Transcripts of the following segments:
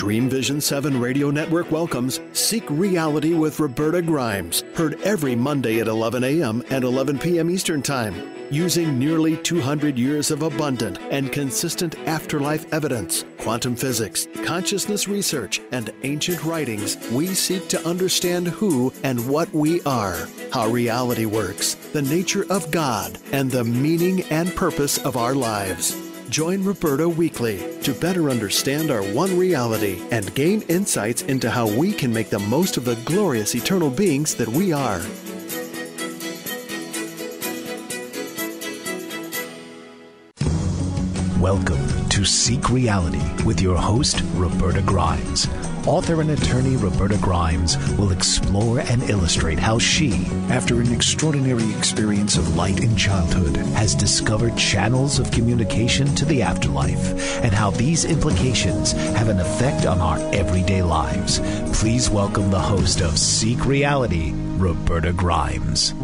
Dream Vision 7 Radio Network welcomes Seek Reality with Roberta Grimes, heard every Monday at 11 a.m. and 11 p.m. Eastern Time. Using nearly 200 years of abundant and consistent afterlife evidence, quantum physics, consciousness research, and ancient writings, we seek to understand who and what we are, how reality works, the nature of God, and the meaning and purpose of our lives. Join Roberta weekly to better understand our one reality and gain insights into how we can make the most of the glorious eternal beings that we are. Welcome to Seek Reality with your host, Roberta Grimes. Author and attorney Roberta Grimes will explore and illustrate how she, after an extraordinary experience of light in childhood, has discovered channels of communication to the afterlife and how these implications have an effect on our everyday lives. Please welcome the host of Seek Reality, Roberta Grimes.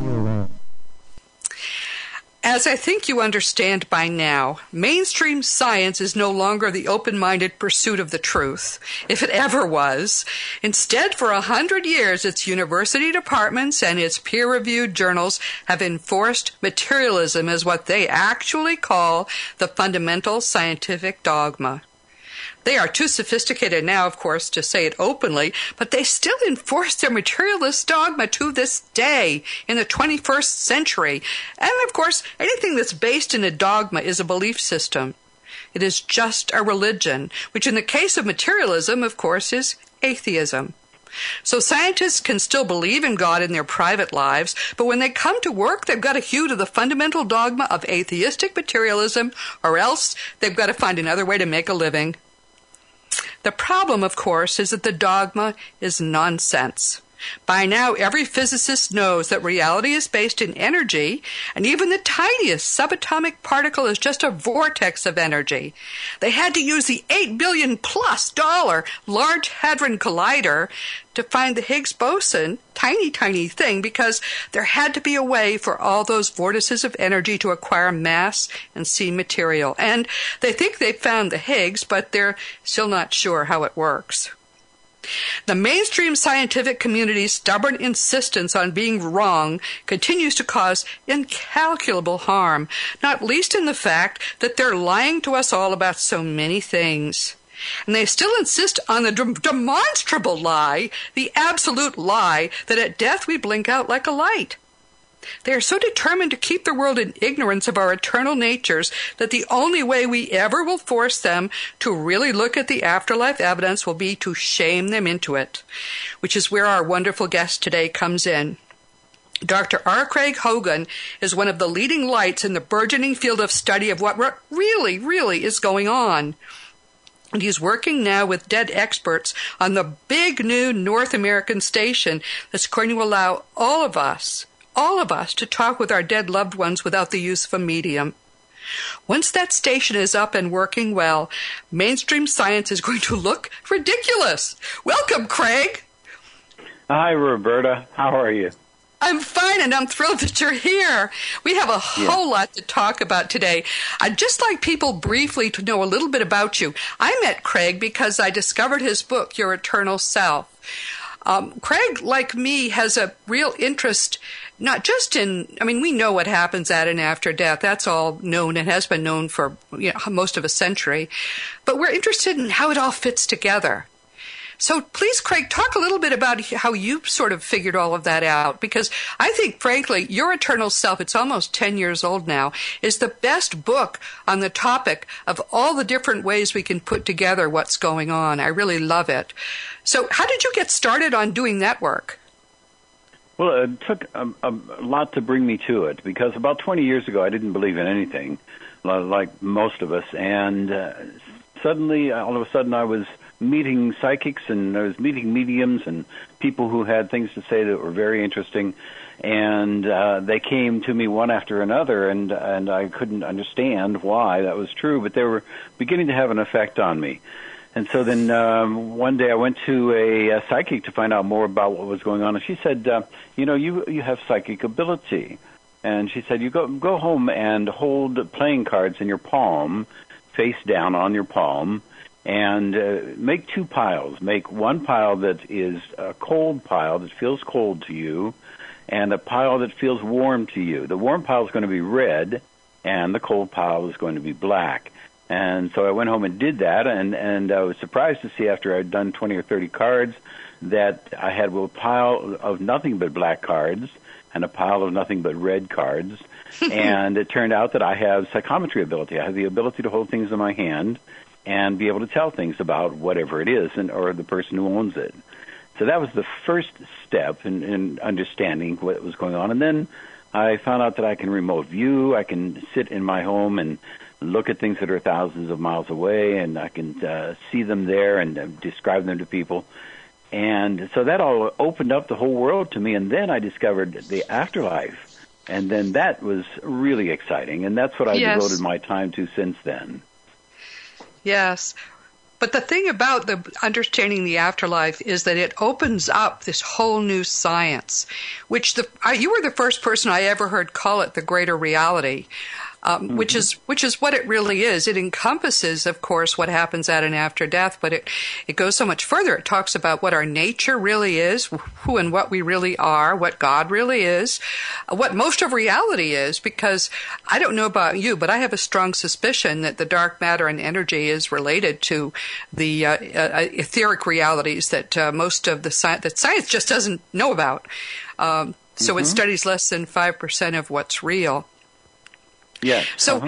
As I think you understand by now, mainstream science is no longer the open-minded pursuit of the truth, if it ever was. Instead, for 100 years, its university departments and its peer-reviewed journals have enforced materialism as what they actually call the fundamental scientific dogma. They are too sophisticated now, of course, to say it openly, but they still enforce their materialist dogma to this day in the 21st century. And, of course, anything that's based in a dogma is a belief system. It is just a religion, which in the case of materialism, of course, is atheism. So scientists can still believe in God in their private lives, but when they come to work, they've got to hew to the fundamental dogma of atheistic materialism, or else they've got to find another way to make a living. The problem, of course, is that the dogma is nonsense. By now, every physicist knows that reality is based in energy, and even the tiniest subatomic particle is just a vortex of energy. They had to use the $8 billion+ Large Hadron Collider to find the Higgs boson, tiny thing, because there had to be a way for all those vortices of energy to acquire mass and see material. And they think they've found the Higgs, but they're still not sure how it works. The mainstream scientific community's stubborn insistence on being wrong continues to cause incalculable harm, not least in the fact that they're lying to us all about so many things. And they still insist on the demonstrable lie, the absolute lie, that at death we blink out like a light. They are so determined to keep the world in ignorance of our eternal natures that the only way we ever will force them to really look at the afterlife evidence will be to shame them into it, which is where our wonderful guest today comes in. Dr. R. Craig Hogan is one of the leading lights in the burgeoning field of study of what really is going on. And he's working now with dead experts on the big new North American station that's going to allow all of us to talk with our dead loved ones without the use of a medium. Once that station is up and working well, mainstream science is going to look ridiculous. Welcome, Craig. Hi, Roberta. How are you? I'm fine, and I'm thrilled that you're here. We have a whole lot to talk about today. I'd just like people briefly to know a little bit about you. I met Craig because I discovered his book, Your Eternal Self. Craig, like me, has a real interest not just we know what happens at and after death. That's all known and has been known for most of a century. But we're interested in how it all fits together. So please, Craig, talk a little bit about how you sort of figured all of that out, because I think, frankly, Your Eternal Self, it's almost 10 years old now, is the best book on the topic of all the different ways we can put together what's going on. I really love it. So how did you get started on doing that work? Well, it took a lot to bring me to it, because about 20 years ago I didn't believe in anything, like most of us, and suddenly, all of a sudden, I was meeting psychics, and I was meeting mediums and people who had things to say that were very interesting, and they came to me one after another, and I couldn't understand why that was true, but they were beginning to have an effect on me. And so then one day I went to a psychic to find out more about what was going on, and she said, you have psychic ability. And she said, you go home and hold playing cards in your palm, face down on your palm, and make two piles. Make one pile that is a cold pile that feels cold to you, and a pile that feels warm to you. The warm pile is going to be red, and the cold pile is going to be black. And so I went home and did that, and I was surprised to see after I'd done 20 or 30 cards that I had a pile of nothing but black cards and a pile of nothing but red cards. And it turned out that I have psychometry ability. I have the ability to hold things in my hand and be able to tell things about whatever it is or the person who owns it. So that was the first step in understanding what was going on. And then I found out that I can remote view. I can sit in my home and look at things that are thousands of miles away, and I can see them there and describe them to people. And so that all opened up the whole world to me. And then I discovered the afterlife. And then that was really exciting. And that's what I've devoted my time to since then. Yes. But the thing about the understanding the afterlife is that it opens up this whole new science, which you were the first person I ever heard call it the greater reality. Which is what it really is. It encompasses, of course, what happens at and after death, but it goes so much further. It talks about what our nature really is, who and what we really are, what God really is, what most of reality is, because I don't know about you, but I have a strong suspicion that the dark matter and energy is related to the etheric realities that most of that science just doesn't know about. So it studies less than 5% of what's real. Yes.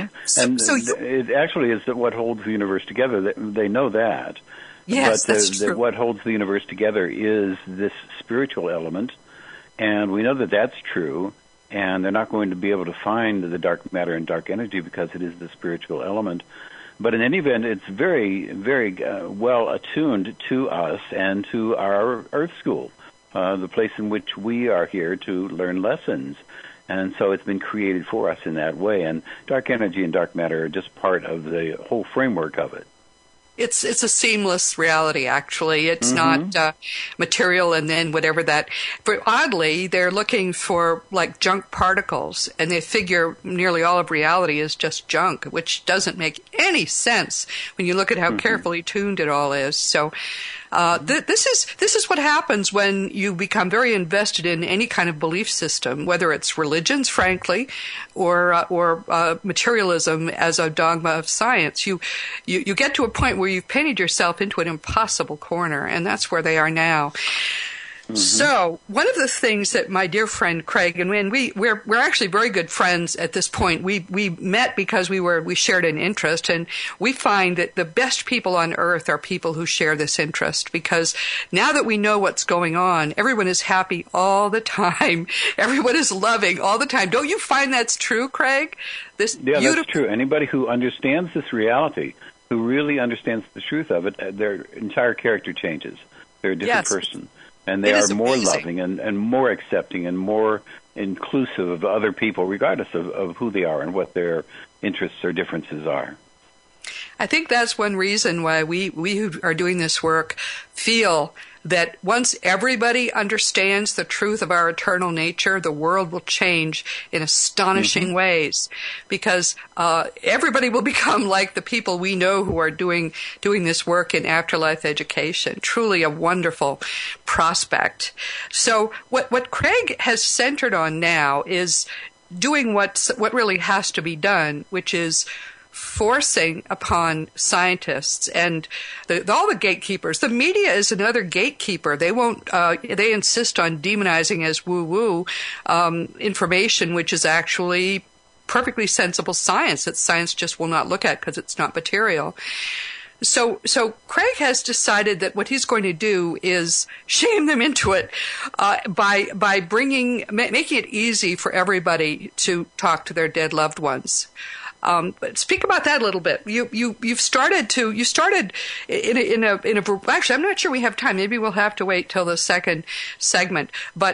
It actually is what holds the universe together. They know that. Yes, but that's true. What holds the universe together is this spiritual element, and we know that that's true. And they're not going to be able to find the dark matter and dark energy because it is the spiritual element. But in any event, it's very, very well attuned to us and to our Earth School, the place in which we are here to learn lessons. And so it's been created for us in that way. And dark energy and dark matter are just part of the whole framework of it. It's a seamless reality, actually. It's not material and then whatever that. But oddly, they're looking for like junk particles, and they figure nearly all of reality is just junk, which doesn't make any sense when you look at how carefully tuned it all is. So this is what happens when you become very invested in any kind of belief system, whether it's religions, frankly, or materialism as a dogma of science. You get to a point where you've painted yourself into an impossible corner, and that's where they are now. So one of the things that my dear friend Craig, and we're actually very good friends at this point. We met because we shared an interest, and we find that the best people on earth are people who share this interest, because now that we know what's going on, everyone is happy all the time. Everyone is loving all the time. Don't you find that's true, Craig? That's true. Anybody who understands this reality, who really understands the truth of it, their entire character changes. They're a different person. And they are more loving and more accepting and more inclusive of other people, regardless of who they are and what their interests or differences are. I think that's one reason why we who are doing this work feel that once everybody understands the truth of our eternal nature, the world will change in astonishing ways, because everybody will become like the people we know who are doing this work in afterlife education. Truly a wonderful prospect. So what Craig has centered on now is doing what really has to be done, which is forcing upon scientists and all the gatekeepers. The media is another gatekeeper. They won't. They insist on demonizing as woo-woo information, which is actually perfectly sensible science that science just will not look at because it's not material. So Craig has decided that what he's going to do is shame them into it by making it easy for everybody to talk to their dead loved ones. But speak about that a little bit. You started in a actually, I'm not sure we have time. Maybe we'll have to wait till the second segment.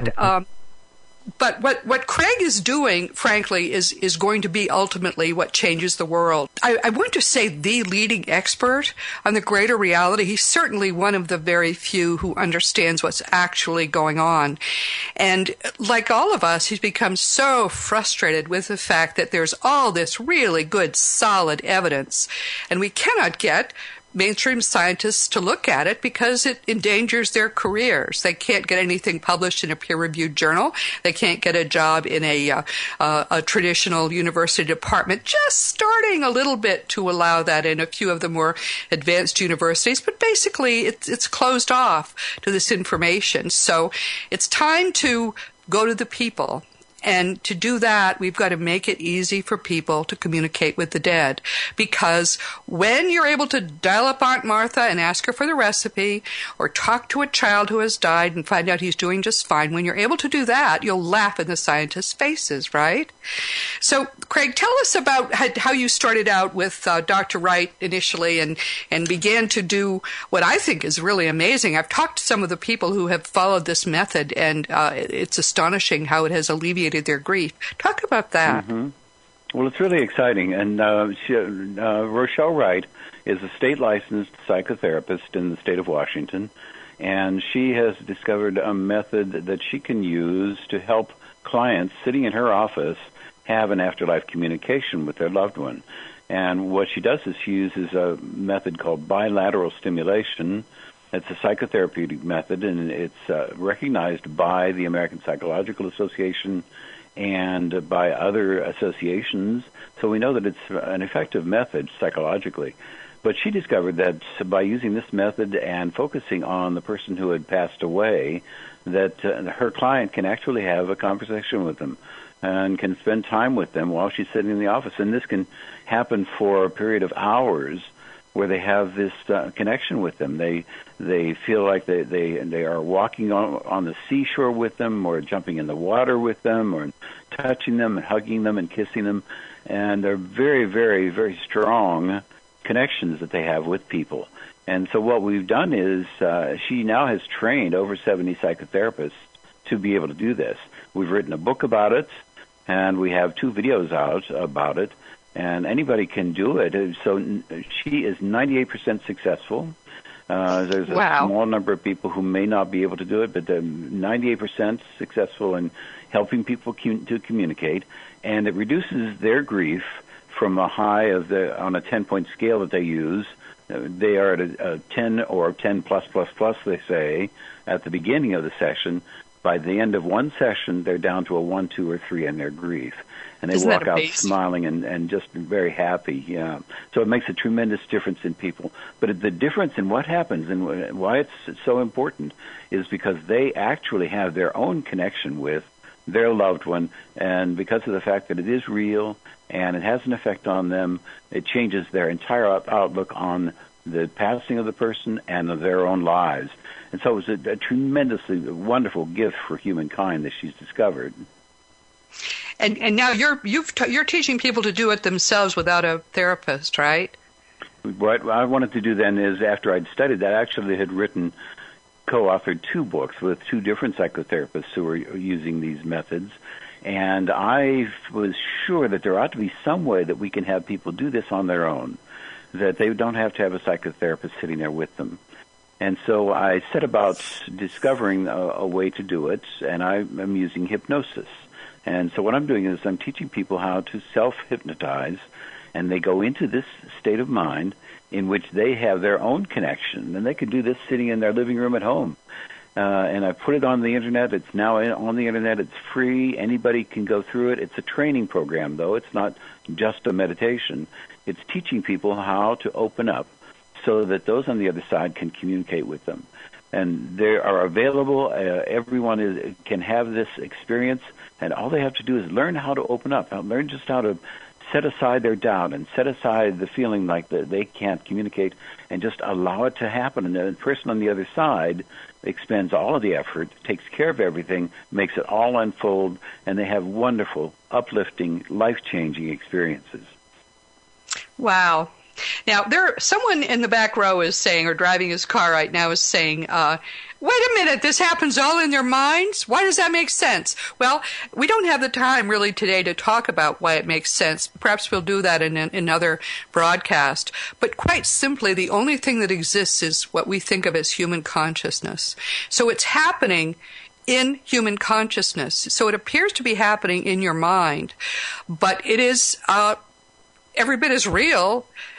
But what Craig is doing, frankly, is going to be ultimately what changes the world. I want to say the leading expert on the greater reality. He's certainly one of the very few who understands what's actually going on. And like all of us, he's become so frustrated with the fact that there's all this really good, solid evidence, and we cannot get mainstream scientists to look at it because it endangers their careers. They can't get anything published in a peer-reviewed journal. They can't get a job in a traditional university department, just starting a little bit to allow that in a few of the more advanced universities. But basically, it's closed off to this information. So it's time to go to the people. And to do that, we've got to make it easy for people to communicate with the dead. Because when you're able to dial up Aunt Martha and ask her for the recipe, or talk to a child who has died and find out he's doing just fine, when you're able to do that, you'll laugh in the scientists' faces, right? So, Craig, tell us about how you started out with Dr. Wright initially and began to do what I think is really amazing. I've talked to some of the people who have followed this method, and it's astonishing how it has alleviated their grief. Talk about that. Mm-hmm. Well, it's really exciting. And Rochelle Wright is a state-licensed psychotherapist in the state of Washington, and she has discovered a method that she can use to help clients sitting in her office have an afterlife communication with their loved one. And what she does is she uses a method called bilateral stimulation. It's a psychotherapeutic method, and it's recognized by the American Psychological Association and by other associations. So we know that it's an effective method psychologically. But she discovered that by using this method and focusing on the person who had passed away, that her client can actually have a conversation with them and can spend time with them while she's sitting in the office. And this can happen for a period of hours, where they have this connection with them. They feel like they are walking on the seashore with them, or jumping in the water with them, or touching them and hugging them and kissing them. And they're very, very, very strong connections that they have with people. And so what we've done is she now has trained over 70 psychotherapists to be able to do this. We've written a book about it, and we have 2 videos out about it. And anybody can do it. So she is 98% successful. There's a small number of people who may not be able to do it, but 98% successful in helping people to communicate. And it reduces their grief from a high of on a 10-point scale that they use. They are at a 10 or 10 plus, they say, at the beginning of the session. By the end of one session, they're down to a 1, 2, or 3 in their grief. And they walk out smiling and just very happy. Yeah. So it makes a tremendous difference in people. But the difference in what happens and why it's so important is because they actually have their own connection with their loved one. And because of the fact that it is real and it has an effect on them, it changes their entire outlook on the passing of the person and of their own lives. And so it was a tremendously wonderful gift for humankind that she's discovered. And now you're teaching people to do it themselves without a therapist, right? What I wanted to do then is, after I'd studied that, I actually had co-authored 2 books with 2 different psychotherapists who were using these methods. And I was sure that there ought to be some way that we can have people do this on their own, that they don't have to have a psychotherapist sitting there with them. And so I set about discovering a way to do it, and I'm using hypnosis. And so what I'm doing is I'm teaching people how to self-hypnotize, and they go into this state of mind in which they have their own connection, and they can do this sitting in their living room at home. And I put it on the Internet. It's now on the Internet. It's free. Anybody can go through it. It's a training program, though. It's not just a meditation. It's teaching people how to open up so that those on the other side can communicate with them. And they are available. Everyone can have this experience, and all they have to do is learn how to open up, learn just how to set aside their doubt and set aside the feeling like that they can't communicate, and just allow it to happen. And the person on the other side expends all of the effort, takes care of everything, makes it all unfold, and they have wonderful, uplifting, life-changing experiences. Wow. Now, someone in the back row is saying, or driving his car right now is saying, wait a minute, this happens all in their minds? Why does that make sense? Well, we don't have the time really today to talk about why it makes sense. Perhaps we'll do that in another broadcast. But quite simply, the only thing that exists is what we think of as human consciousness. So it's happening in human consciousness. So it appears to be happening in your mind, but it is every bit as real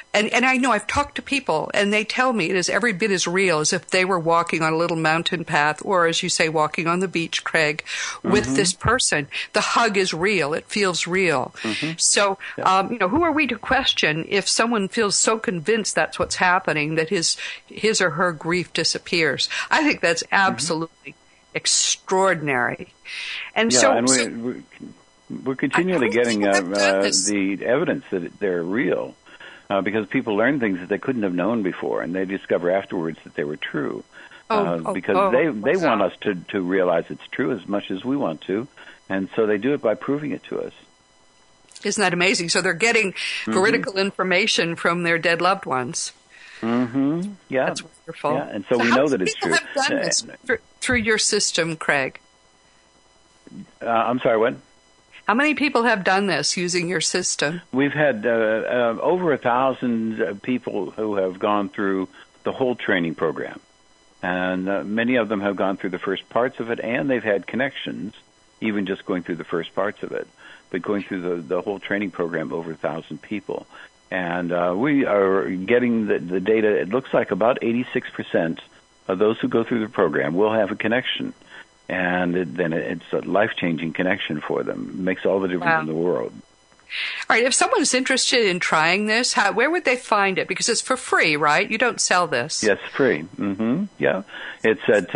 And I know I've talked to people, and they tell me it is every bit as real as if they were walking on a little mountain path, or, as you say, walking on the beach, Craig, with this person. The hug is real. It feels real. So, who are we to question if someone feels so convinced that's what's happening that his or her grief disappears? I think that's absolutely extraordinary. And we're continually getting the evidence that they're real. Because people learn things that they couldn't have known before, and they discover afterwards that they were true. Because they want us to realize it's true as much as we want to, and so they do it by proving it to us. Isn't that amazing? So they're getting veridical information from their dead loved ones. Yeah. That's wonderful. Yeah, and so we know that it's true. How many people have done this through your system, Craig? I'm sorry, what? How many people have done this using your system? We've had over 1,000 people who have gone through the whole training program. And many of them have gone through the first parts of it, and they've had connections, even just going through the first parts of it. But going through the whole training program, over 1,000 people. And we are getting the data. It looks like about 86% of those who go through the program will have a connection. And then it's a life-changing connection for them. It makes all the difference in the world. All right, if someone's interested in trying this, where would they find it? Because it's for free, right? You don't sell this. Yes, free. Yeah. It's at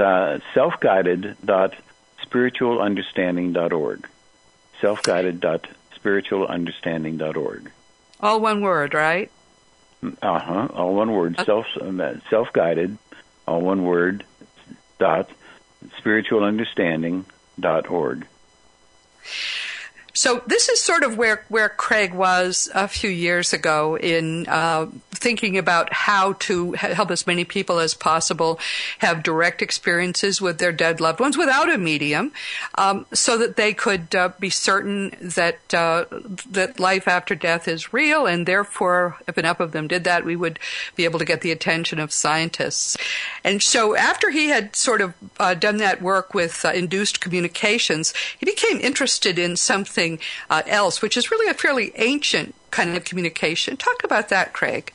selfguided.spiritualunderstanding.org. Selfguided.spiritualunderstanding.org. All one word, right? All one word. Self-guided, all one word, spiritualunderstanding.org. So this is sort of where Craig was a few years ago in thinking about how to help as many people as possible have direct experiences with their dead loved ones without a medium, so that they could be certain that that life after death is real, and therefore, if enough of them did that, we would be able to get the attention of scientists. And so after he had sort of done that work with induced communications, he became interested in something else, which is really a fairly ancient kind of communication. Talk about that, Craig.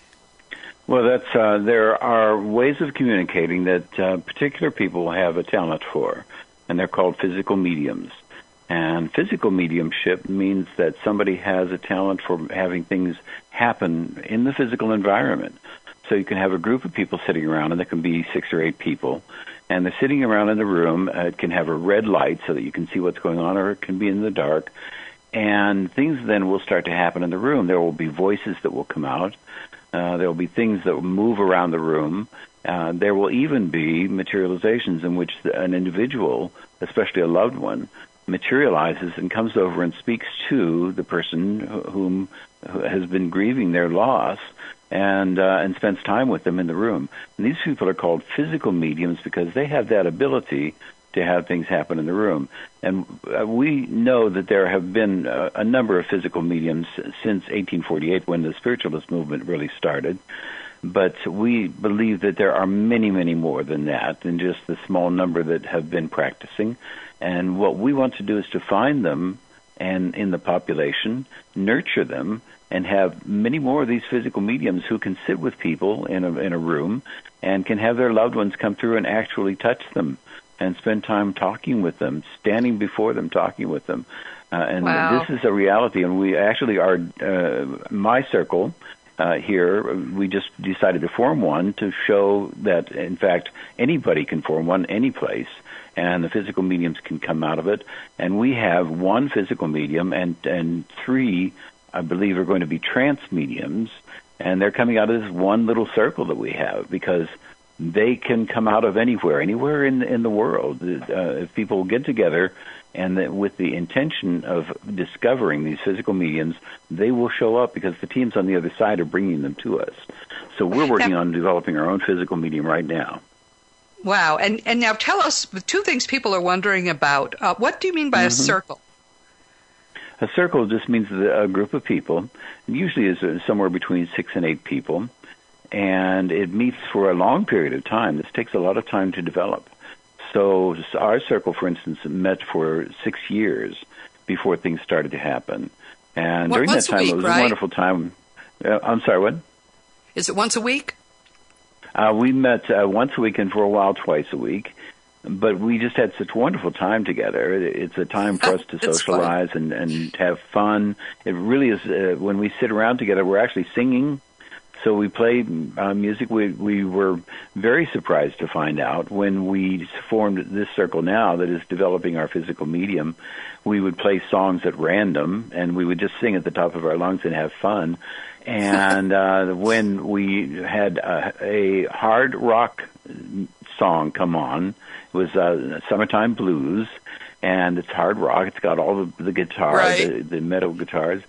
Well, there are ways of communicating that particular people have a talent for, and they're called physical mediums. And physical mediumship means that somebody has a talent for having things happen in the physical environment. So you can have a group of people sitting around, and there can be 6 or 8 people, and they're sitting around in the room. It can have a red light so that you can see what's going on, or it can be in the dark. And things then will start to happen in the room. There will be voices that will come out. There will be things that will move around the room. There will even be materializations in which an individual, especially a loved one, materializes and comes over and speaks to the person who has been grieving their loss, and spends time with them in the room. And these people are called physical mediums because they have that ability to have things happen in the room. And we know that there have been a number of physical mediums since 1848, when the spiritualist movement really started. But we believe that there are many, many more than that, than just the small number that have been practicing. And what we want to do is to find them and in the population, nurture them, and have many more of these physical mediums who can sit with people in a room and can have their loved ones come through and actually touch them and spend time talking with them, standing before them, talking with them. This is a reality, and we actually are, my circle here, we just decided to form one to show that, in fact, anybody can form one any place, and the physical mediums can come out of it. And we have one physical medium and 3, I believe, are going to be trance mediums, and they're coming out of this one little circle that we have, because they can come out of anywhere in the world. If people get together and with the intention of discovering these physical mediums, they will show up, because the teams on the other side are bringing them to us. So we're working on developing our own physical medium right now. Wow. And now tell us the 2 things people are wondering about. What do you mean by a circle? A circle just means a group of people. It usually is somewhere between 6 and 8 people, and it meets for a long period of time. This takes a lot of time to develop. So our circle, for instance, met for 6 years before things started to happen. And during that time, it was a wonderful time. I'm sorry, what? Is it once a week? We met once a week and for a while twice a week. But we just had such a wonderful time together. It's a time for us to socialize and have fun. It really is. When we sit around together, we're actually singing. So we play music. We were very surprised to find out when we formed this circle now that is developing our physical medium. We would play songs at random, and we would just sing at the top of our lungs and have fun. And when we had a hard rock song come on, it was Summertime Blues, and it's hard rock. It's got all the guitar, right. the metal guitars,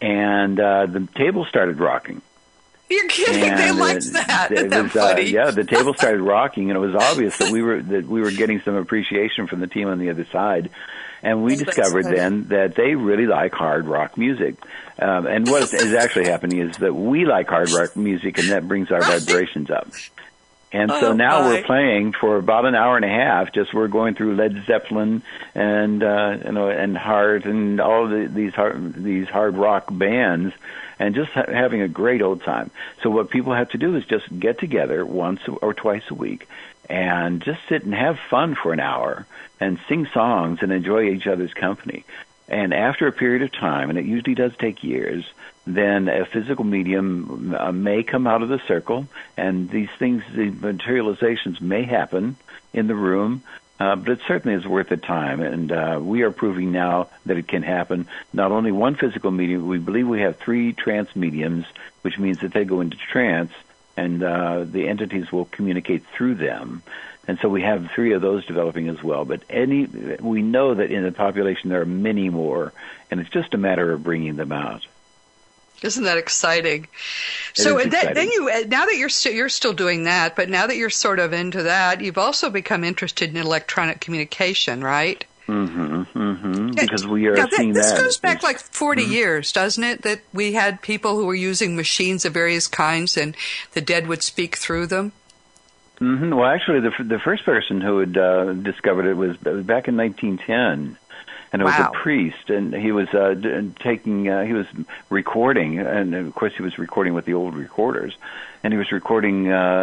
and the table started rocking. You're kidding? And they liked that. Isn't that funny? Yeah, the table started rocking, and it was obvious that we were getting some appreciation from the team on the other side. And we discovered then that they really like hard rock music. And what is actually happening is that we like hard rock music, and that brings our vibrations up. And so now we're playing for about an hour and a half. Just we're going through Led Zeppelin and and Heart and all these hard rock bands, and just having a great old time. So what people have to do is just get together once or twice a week and just sit and have fun for an hour and sing songs and enjoy each other's company. And after a period of time, and it usually does take years, then a physical medium may come out of the circle, and these things, the materializations may happen in the room, but it certainly is worth the time. And we are proving now that it can happen. Not only one physical medium, we believe we have 3 trance mediums, which means that they go into trance, and the entities will communicate through them. And so we have 3 of those developing as well. But we know that in the population there are many more, and it's just a matter of bringing them out. Isn't that exciting? So exciting. Then now that you're still doing that, but now that you're sort of into that, you've also become interested in electronic communication, right? Because we are seeing this that. This goes back like 40 years, doesn't it? That we had people who were using machines of various kinds, and the dead would speak through them. Well, actually, the first person who had discovered it was back in 1910. And it was a priest, and he was he was recording, and of course he was recording with the old recorders, and he was recording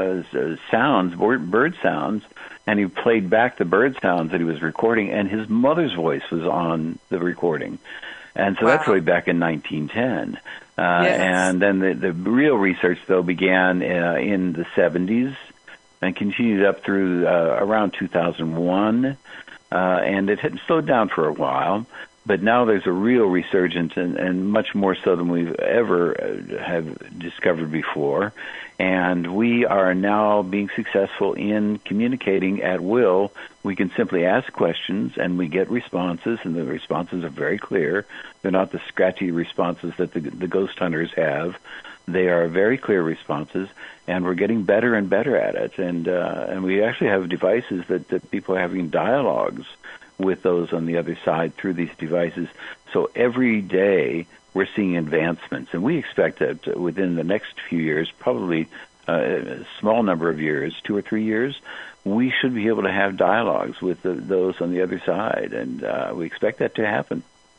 sounds, bird sounds, and he played back the bird sounds that he was recording, and his mother's voice was on the recording. And so that's way back in 1910. And then the real research, though, began in the 70s and continued up through around 2001. And it had slowed down for a while, but now there's a real resurgence, and much more so than we've ever have discovered before. And we are now being successful in communicating at will. We can simply ask questions, and we get responses, and the responses are very clear. They're not the scratchy responses that the ghost hunters have. They are very clear responses, and we're getting better and better at it. And we actually have devices that people are having dialogues with those on the other side through these devices. So every day we're seeing advancements, and we expect that within the next few years, probably a small number of years, 2 or 3 years, we should be able to have dialogues with those on the other side, and we expect that to happen.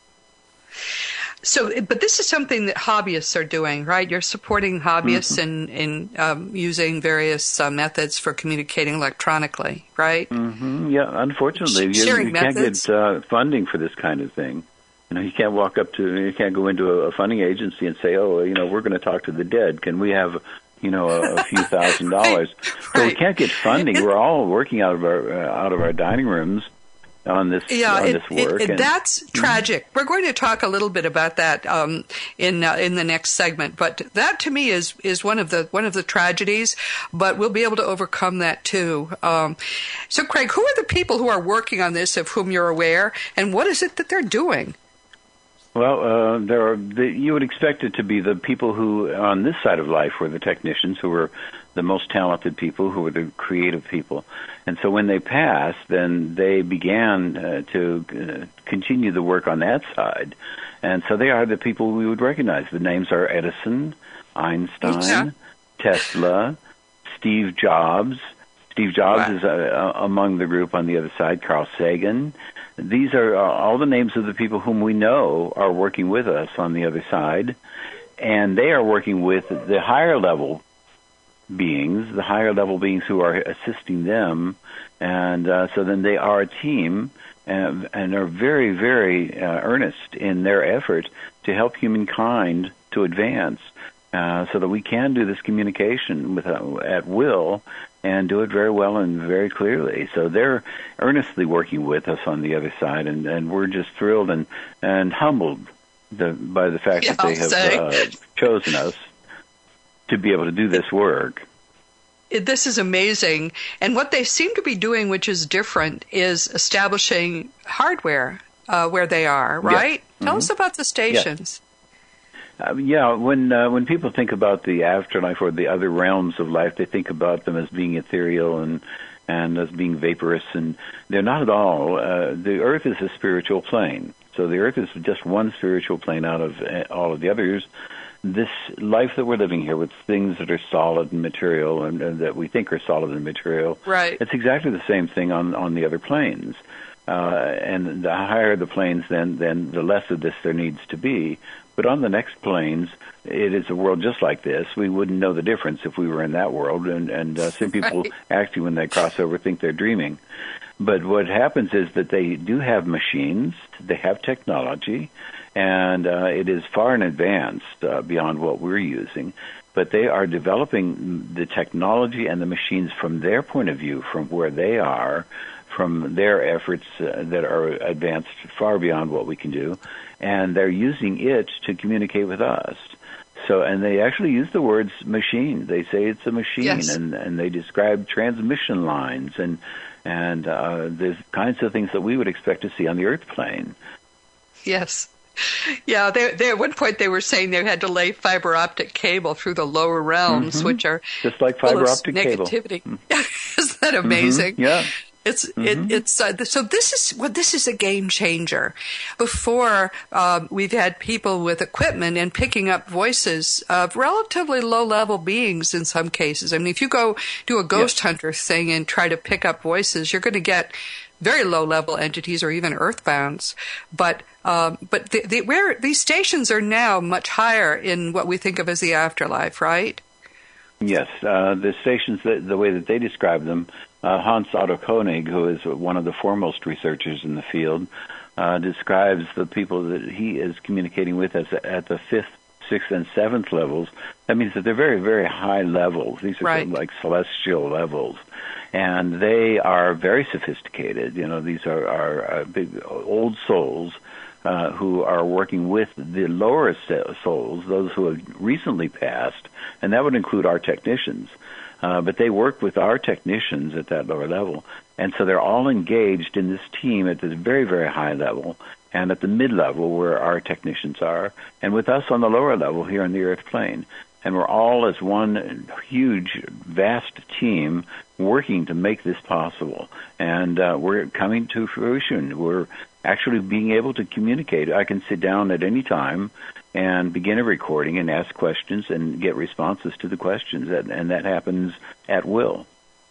So, but this is something that hobbyists are doing, right? You're supporting hobbyists in using various methods for communicating electronically, right? Yeah, unfortunately, you can't get funding for this kind of thing. You can't you can't go into a funding agency and say, we're going to talk to the dead. Can we have, a few $1,000? Right. So we can't get funding. We're all working out of our dining rooms on this work. That's tragic. We're going to talk a little bit about that in the next segment. But that to me is one of the tragedies. But we'll be able to overcome that too. So, Craig, who are the people who are working on this, of whom you're aware, and what is it that they're doing? Well, you would expect it to be the people who, on this side of life, were the technicians, who were the most talented people, who were the creative people. And so when they passed, then they began to continue the work on that side. And so they are the people we would recognize. The names are Edison, Einstein, Tesla, Steve Jobs. Steve Jobs is among the group on the other side, Carl Sagan. These are all the names of the people whom we know are working with us on the other side. and they are working with the higher level beings who are assisting them, and so then they are a team and are very, very earnest in their effort to help humankind to advance, so that we can do this communication at will and do it very well and very clearly. So they're earnestly working with us on the other side, and we're just thrilled and humbled by the fact that they have chosen us to be able to do this work. This is amazing. And what they seem to be doing, which is different, is establishing hardware where they are, right? Yes. Tell us about the stations. Yes. When people think about the afterlife or the other realms of life, they think about them as being ethereal and as being vaporous, and they're not at all. The Earth is a spiritual plane. So the Earth is just one spiritual plane out of all of the others. This life that we're living here with things that are solid and material and that we think are solid and material, right? It's exactly the same thing on the other planes. And the higher the planes, then the less of this there needs to be. But on the next planes, it is a world just like this. We wouldn't know the difference if we were in that world. And some people actually, when they cross over, think they're dreaming. But what happens is that they do have machines, they have technology, and it is far in advance beyond what we're using. But they are developing the technology and the machines from their point of view, from where they are, from their efforts that are advanced far beyond what we can do, and they're using it to communicate with us. So, and they actually use the words machine. They say it's a machine, yes. and they describe transmission lines and the kinds of things that we would expect to see on the Earth plane. Yes. Yeah, they at one point they were saying they had to lay fiber optic cable through the lower realms, which are just like fiber optic negativity. Cable. Isn't that amazing? Yeah. So this is a game changer. Before we've had people with equipment and picking up voices of relatively low-level beings in some cases. I mean, if you go do a ghost hunter thing and try to pick up voices, you're going to get very low-level entities or even earthbounds. But where these stations are now much higher in what we think of as the afterlife, right? Yes, the stations, the way that they describe them, Hans Otto Koenig, who is one of the foremost researchers in the field, describes the people that he is communicating with as at the 5th, 6th, and 7th levels. That means that they're very, very high levels. These are right. like celestial levels. And they are very sophisticated. You know, these are big old souls who are working with the lower souls, those who have recently passed, and that would include our technicians. But they work with our technicians at that lower level. And so they're all engaged in this team at this very, very high level and at the mid-level where our technicians are, and with us on the lower level here on the Earth plane. And we're all as one huge, vast team working to make this possible. And we're coming to fruition. We're actually being able to communicate. I can sit down at any time and begin a recording and ask questions and get responses to the questions, and that happens at will.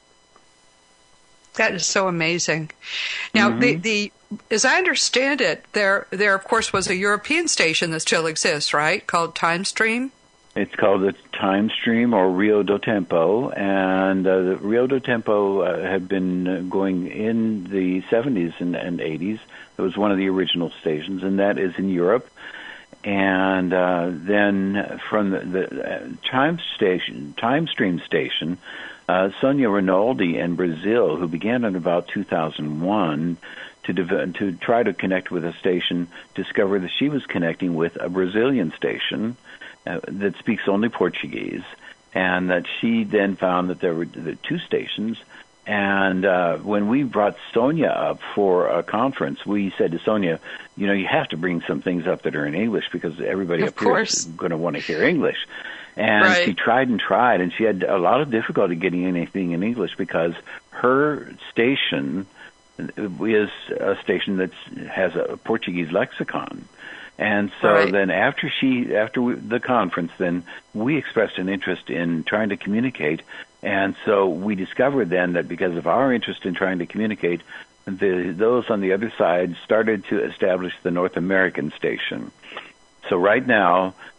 That is so amazing. Now, the as I understand it, there of course was a European station that still exists, right, called TimeStream? It's called the TimeStream or Rio do Tempo, and the Rio do Tempo had been going in the 70s and 80s. It was one of the original stations, and that is in Europe. And then from the TimeStream station, Sonia Rinaldi in Brazil, who began in about 2001 to try to connect with a station, discovered that she was connecting with a Brazilian station that speaks only Portuguese, and that she then found that there were the two stations. And when we brought Sonia up for a conference, we said to Sonia, you know, you have to bring some things up that are in English because everybody up here is going to want to hear English. And she tried, and she had a lot of difficulty getting anything in English because her station is a station that has a Portuguese lexicon. And so then after the conference, then we expressed an interest in trying to communicate. And so we discovered then that because of our interest in trying to communicate, those on the other side started to establish the North American station. So right now,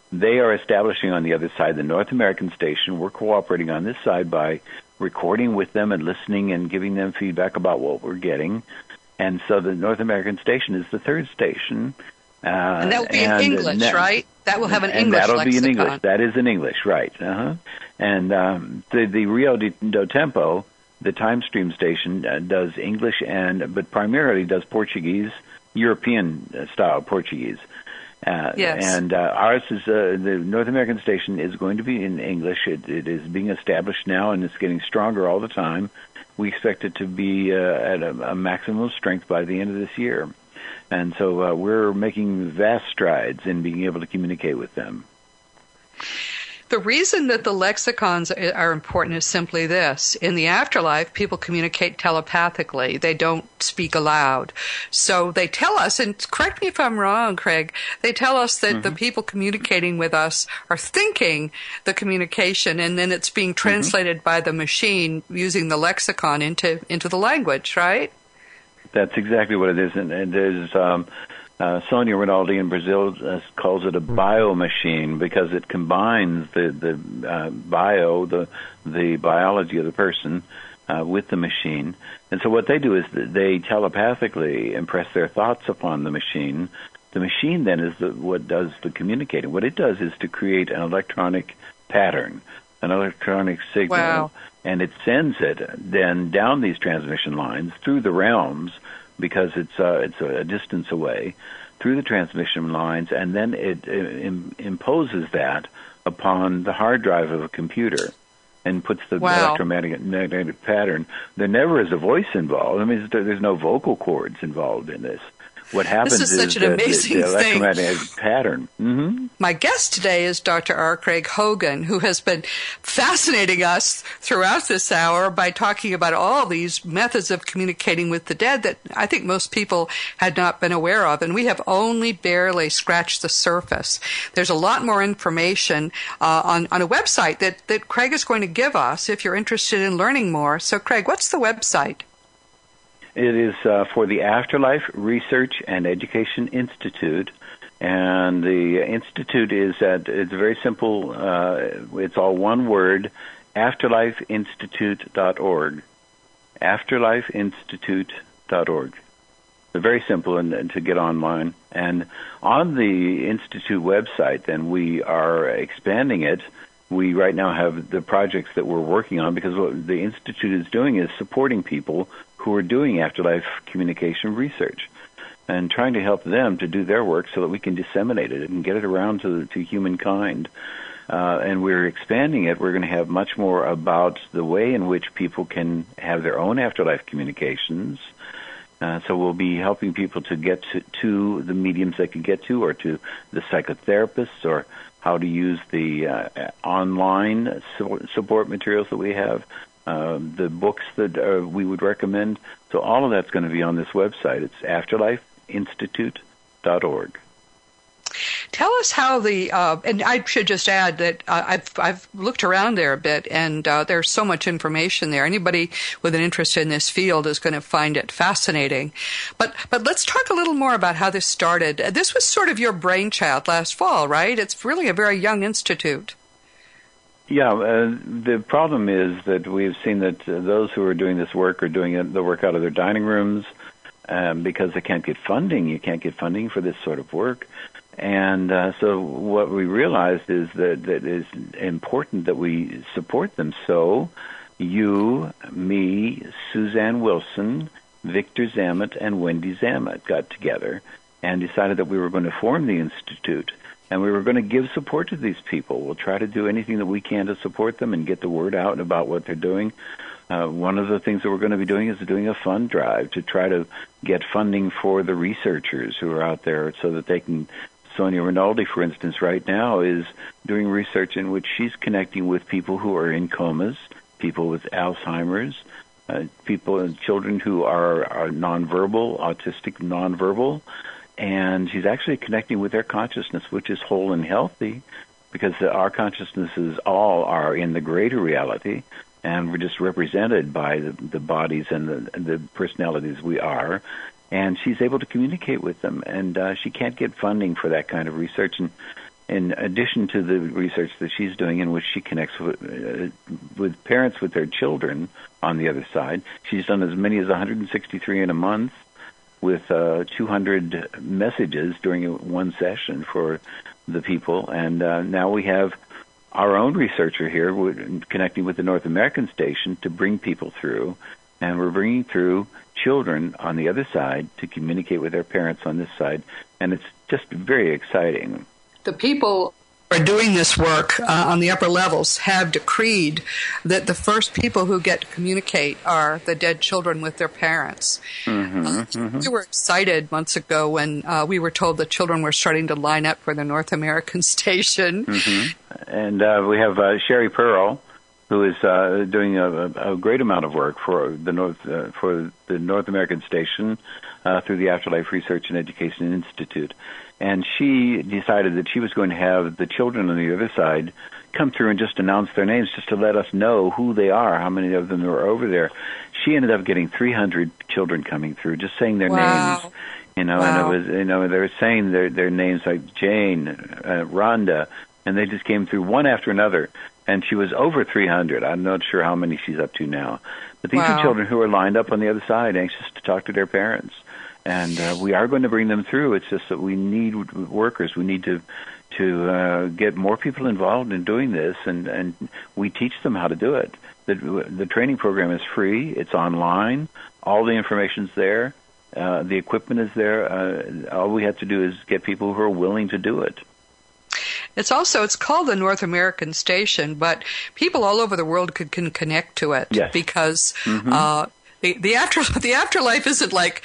They are establishing on the other side the North American station. We're cooperating on this side by recording with them and listening and giving them feedback about what we're getting. And so the North American station is the third station. And that will be in English, right? That will have an English lexicon. That'll be in English. That is in English, right. And the Rio do Tempo, the time stream station, does English, but primarily does Portuguese, European-style Portuguese. Yes. And ours is, the North American station is going to be in English. It is being established now, and it's getting stronger all the time. We expect it to be at a maximum strength by the end of this year. And so we're making vast strides in being able to communicate with them. The reason that the lexicons are important is simply this. In the afterlife, people communicate telepathically. They don't speak aloud. So they tell us, and correct me if I'm wrong, Craig, they tell us that the people communicating with us are thinking the communication, and then it's being translated by the machine using the lexicon into the language, right? That's exactly what it is. And there's Sonia Rinaldi in Brazil calls it a biomachine because it combines the biology of the person with the machine. And so what they do is they telepathically impress their thoughts upon the machine. The machine then is what does the communicating. What it does is to create an electronic pattern, an electronic signal. Wow. And it sends it then down these transmission lines through the realms, because it's a distance away, through the transmission lines, and then it imposes that upon the hard drive of a computer and puts the electromagnetic pattern. There never is a voice involved. I mean, there's no vocal cords involved in this. What happens is such an amazing the electromagnetic pattern. My guest today is Dr. R. Craig Hogan, who has been fascinating us throughout this hour by talking about all these methods of communicating with the dead that I think most people had not been aware of, and we have only barely scratched the surface. There's a lot more information on a website that Craig is going to give us if you're interested in learning more. So, Craig, what's the website? It is for the Afterlife Research and Education Institute, and the institute it's very simple. It's all one word: afterlifeinstitute.org. Afterlifeinstitute.org. It's very simple and to get online. And on the institute website, then we are expanding it. We right now have the projects that we're working on, because what the institute is doing is supporting people who are doing afterlife communication research and trying to help them to do their work so that we can disseminate it and get it around to humankind. And we're expanding it. We're going to have much more about the way in which people can have their own afterlife communications. So we'll be helping people to get to the mediums they can get to, or to the psychotherapists, or how to use the online support materials that we have, the books that we would recommend. So all of that's going to be on this website. It's afterlifeinstitute.org. Tell us how and I should just add that I've looked around there a bit, and there's so much information there. Anybody with an interest in this field is going to find it fascinating. But let's talk a little more about how this started. This was sort of your brainchild last fall, right? It's really a very young institute. Yeah, the problem is that we've seen that those who are doing this work are doing the work out of their dining rooms because they can't get funding. You can't get funding for this sort of work. And so what we realized is that it is important that we support them. So you, me, Suzanne Wilson, Victor Zammit, and Wendy Zammit got together and decided that we were going to form the Institute. And we were going to give support to these people. We'll try to do anything that we can to support them and get the word out about what they're doing. One of the things that we're going to be doing is doing a fund drive to try to get funding for the researchers who are out there so that they can. Sonia Rinaldi, for instance, right now is doing research in which she's connecting with people who are in comas, people with Alzheimer's, people and children who are nonverbal, autistic nonverbal, and she's actually connecting with their consciousness, which is whole and healthy, because our consciousnesses all are in the greater reality, and we're just represented by the bodies and the personalities we are. And she's able to communicate with them, and she can't get funding for that kind of research. And in addition to the research that she's doing, in which she connects with parents with their children on the other side, she's done as many as 163 in a month, with 200 messages during one session for the people. And now we have our own researcher here connecting with the North American station to bring people through. And we're bringing through children on the other side to communicate with their parents on this side. And it's just very exciting. The people who are doing this work on the upper levels have decreed that the first people who get to communicate are the dead children with their parents. We were excited months ago when we were told that children were starting to line up for the North American station. And we have Sherry Pearl, who is doing a great amount of work for the North American station through the Afterlife Research and Education Institute. And she decided that she was going to have the children on the other side come through and just announce their names, just to let us know who they are, how many of them were over there. She ended up getting 300 children coming through, just saying their names. And it was, they were saying their names like Jane, Rhonda, and they just came through one after another. And she was over 300. I'm not sure how many she's up to now. But these are children who are lined up on the other side, anxious to talk to their parents. And we are going to bring them through. It's just that we need workers. We need to get more people involved in doing this, and we teach them how to do it. The training program is free. It's online. All the information's there. The equipment is there. All we have to do is get people who are willing to do it. It's called the North American Station, but people all over the world can connect to it because the afterlife isn't like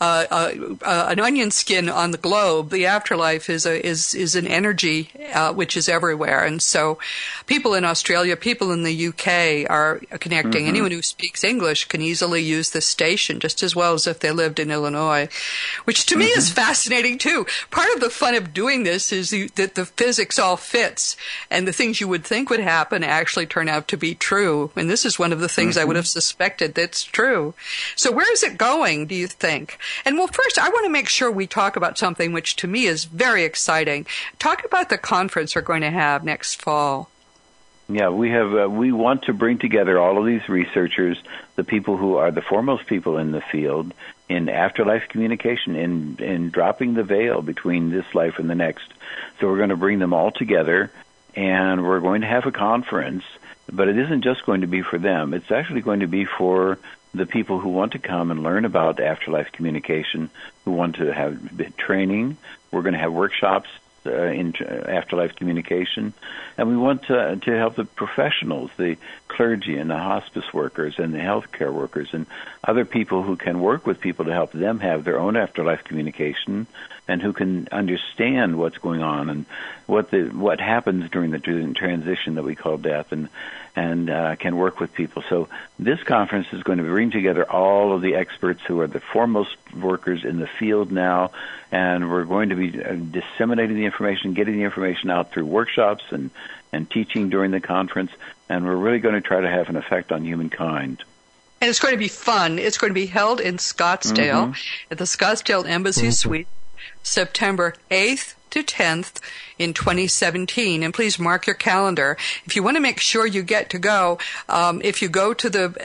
an onion skin on the globe. The afterlife is an energy which is everywhere, and so people in Australia, people in the UK are connecting. Anyone who speaks English can easily use this station just as well as if they lived in Illinois, which to me is fascinating too. Part of the fun of doing this is that the physics all fits, and the things you would think would happen actually turn out to be true. And this is one of the things I would have suspected that's true. So where is it going, do you think? And well, first, I want to make sure we talk about something which to me is very exciting. Talk about the conference we're going to have next fall. Yeah, we want to bring together all of these researchers, the people who are the foremost people in the field, in afterlife communication, in dropping the veil between this life and the next. So we're going to bring them all together, and we're going to have a conference, but it isn't just going to be for them. It's actually going to be for the people who want to come and learn about afterlife communication, who want to have training. We're going to have workshops in afterlife communication, and we want to help the professionals, the clergy and the hospice workers and the healthcare workers and other people who can work with people to help them have their own afterlife communication, and who can understand what's going on and what happens during the transition that we call death, and can work with people. So this conference is going to bring together all of the experts who are the foremost workers in the field now, and we're going to be disseminating the information, getting the information out through workshops and teaching during the conference, and we're really going to try to have an effect on humankind. And it's going to be fun. It's going to be held in Scottsdale at the Scottsdale Embassy Suite, September 8th to 10th in 2017, and please mark your calendar. If you want to make sure you get to go, if you go to the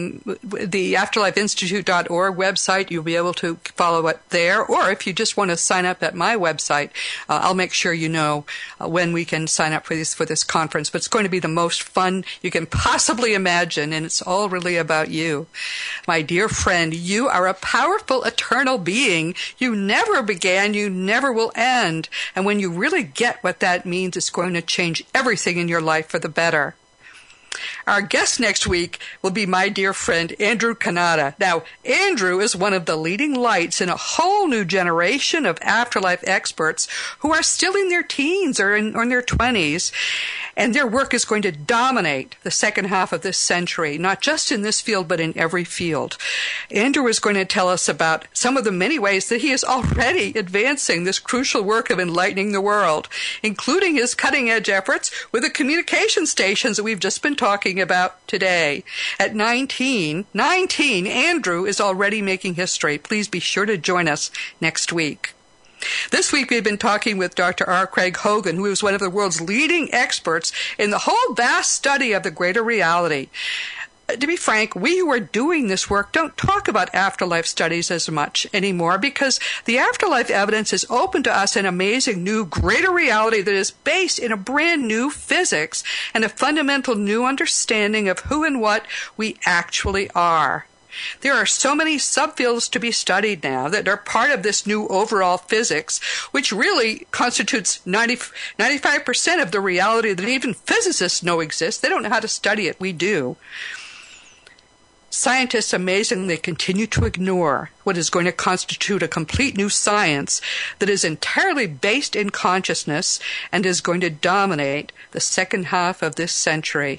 afterlifeinstitute.org website, you'll be able to follow it there, or if you just want to sign up at my website, I'll make sure you know when we can sign up for this conference. But it's going to be the most fun you can possibly imagine, and it's all really about you. My dear friend, you are a powerful, eternal being. You never began, you never will end. And when you really get what that means, it's going to change everything in your life for the better. Our guest next week will be my dear friend, Andrew Kanata. Now, Andrew is one of the leading lights in a whole new generation of afterlife experts who are still in their teens or in their 20s. And their work is going to dominate the second half of this century, not just in this field, but in every field. Andrew is going to tell us about some of the many ways that he is already advancing this crucial work of enlightening the world, including his cutting-edge efforts with the communication stations that we've just been talking about today. At 19, Andrew is already making history. Please be sure to join us next week. This week we've been talking with Dr. R. Craig Hogan, who is one of the world's leading experts in the whole vast study of the greater reality. To be frank, we who are doing this work don't talk about afterlife studies as much anymore because the afterlife evidence is open to us an amazing new greater reality that is based in a brand new physics and a fundamental new understanding of who and what we actually are. There are so many subfields to be studied now that are part of this new overall physics, which really constitutes 95% of the reality that even physicists know exists. They don't know how to study it. We do. Scientists amazingly continue to ignore what is going to constitute a complete new science that is entirely based in consciousness and is going to dominate the second half of this century.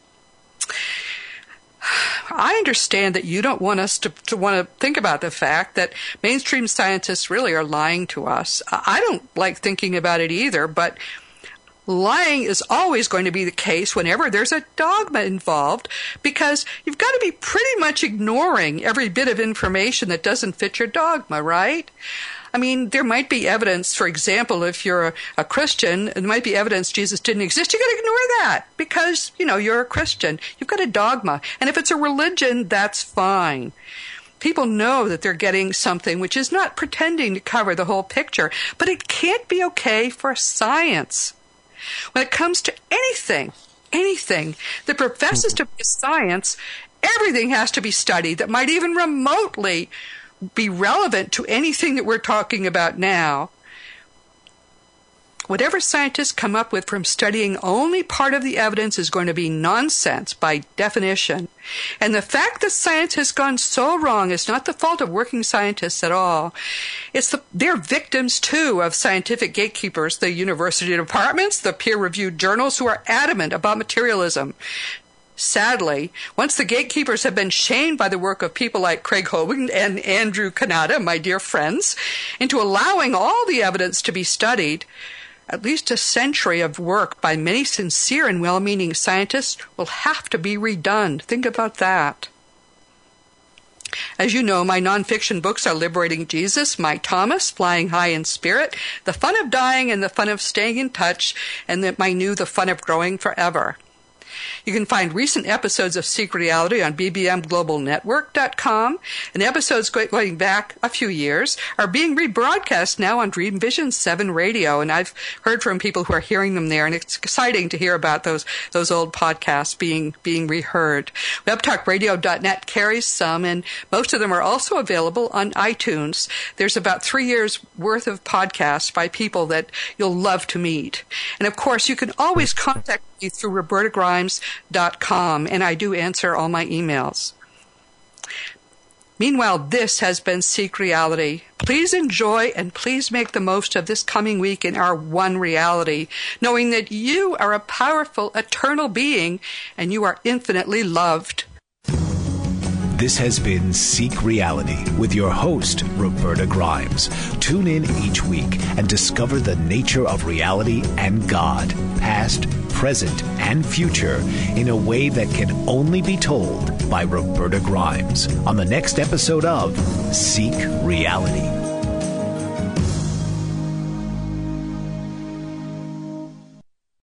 I understand that you don't want us to want to think about the fact that mainstream scientists really are lying to us. I don't like thinking about it either, but lying is always going to be the case whenever there's a dogma involved, because you've got to be pretty much ignoring every bit of information that doesn't fit your dogma, right? I mean, there might be evidence, for example, if you're a Christian, there might be evidence Jesus didn't exist. You got to ignore that because, you're a Christian. You've got a dogma. And if it's a religion, that's fine. People know that they're getting something which is not pretending to cover the whole picture, but it can't be okay for science. When it comes to anything that professes to be science, everything has to be studied that might even remotely be relevant to anything that we're talking about now. Whatever scientists come up with from studying only part of the evidence is going to be nonsense by definition. And the fact that science has gone so wrong is not the fault of working scientists at all. They're victims, too, of scientific gatekeepers, the university departments, the peer-reviewed journals who are adamant about materialism. Sadly, once the gatekeepers have been shamed by the work of people like Craig Hogan and Andrew Kanata, my dear friends, into allowing all the evidence to be studied, at least a century of work by many sincere and well-meaning scientists will have to be redone. Think about that. As you know, my nonfiction books are Liberating Jesus, My Thomas, Flying High in Spirit, The Fun of Dying and the Fun of Staying in Touch, and my new The Fun of Growing Forever. You can find recent episodes of Seek Reality on bbmglobalnetwork.com, and episodes going back a few years are being rebroadcast now on Dream Vision 7 Radio, and I've heard from people who are hearing them there, and it's exciting to hear about those old podcasts being reheard. WebTalkRadio.net carries some, and most of them are also available on iTunes. There's about 3 years' worth of podcasts by people that you'll love to meet. And of course, you can always contact me through RobertaGrimes.com, and I do answer all my emails. Meanwhile, this has been Seek Reality. Please enjoy and please make the most of this coming week in our one reality, knowing that you are a powerful, eternal being and you are infinitely loved. This has been Seek Reality with your host, Roberta Grimes. Tune in each week and discover the nature of reality and God, past, present, and future, in a way that can only be told by Roberta Grimes on the next episode of Seek Reality.